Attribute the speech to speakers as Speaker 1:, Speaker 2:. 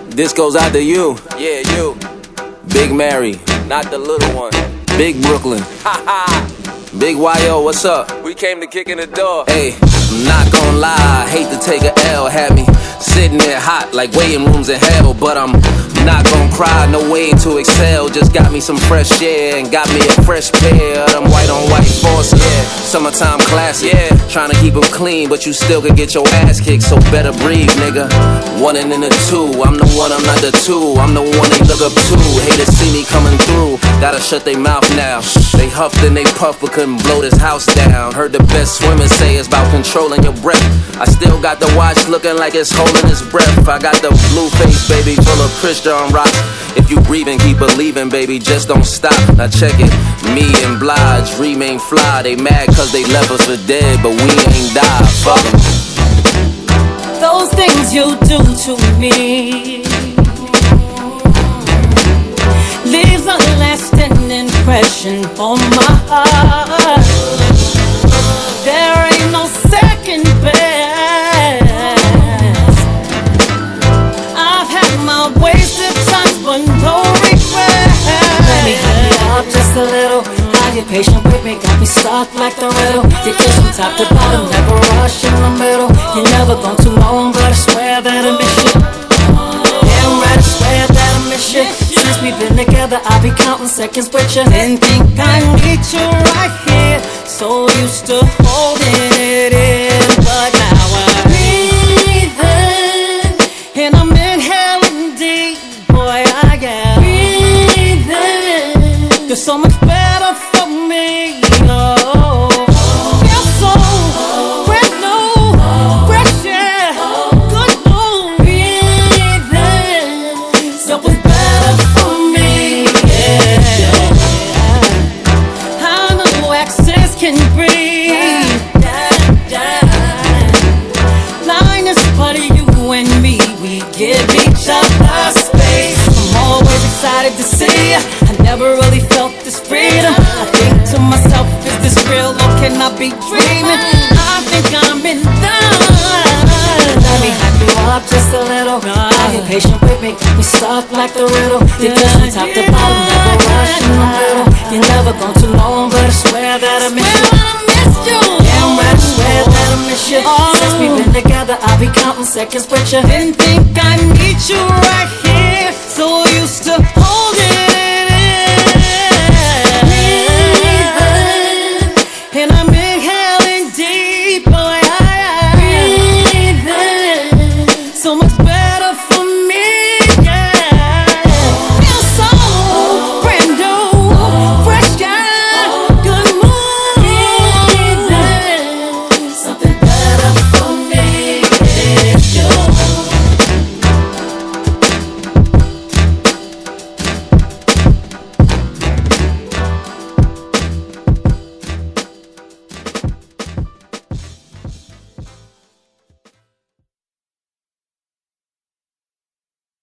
Speaker 1: This goes out to you. Yeah, you. Big Mary. Not the little one. Big Brooklyn. Ha ha. Big YO, what's up? We came to kick in the door. Hey, I'm not gonna lie, I hate to take a L. Had me sitting there hot like waiting rooms in hell. But I'm not gonna cry, no way to excel. Just got me some fresh air and got me a fresh pair of them white on white forces. Yeah, summertime classic. Yeah, trying to keep them clean, but you still could get your ass kicked. So better breathe, nigga. One and in the two, I'm the one, I'm not the two. I'm the one they look up to. Haters see me coming through, gotta shut their mouth now. They huffed and they puffed but couldn't blow this house down. Heard the best swimmers say it's about controlling your breath. I still got the watch looking like it's holding its breath. I got the blue face, baby, full of Christian rock. If you breathing, keep believing, baby, just don't stop. Now check it, me and Blige remain fly. They mad cause they left us for dead, but we ain't died, fuck 'em.
Speaker 2: Those things you do to me leaves a lasting impression on my heart. There ain't no second best. I've had my wasted times, but no regrets. Let me hype you up just a little. How you patient with me, got me stuck like the riddle. You kiss from top to bottom, never rush in the middle. You never gone too long, but I swear that I miss you. Damn right, I swear that I miss you. Since we've been together, I'll be counting seconds with you. Didn't think I need you right here, so used to holding it in, but now I'm breathing, and I'm inhaling deep, boy, I am breathing. You're so much better for me, oh. You're so brand new, fresh air, good news. Breathing, so much better for me, yeah. I know access can breathe. Line is part of you and me, we give each other space. I'm always excited to see you. I never really felt this freedom. I think to myself, is this real or can I be dreaming? I think I'm in love. Let me hype you up just a little. Are you patient with me? Got me stuck like the riddle. You kiss from top to bottom, never rush in the middle. You never gone too long, but I swear that I miss you. Damn right, I swear that I miss you. Since we've been together, I'll be counting seconds with you. Didn't think I need you right here, so used to hold it.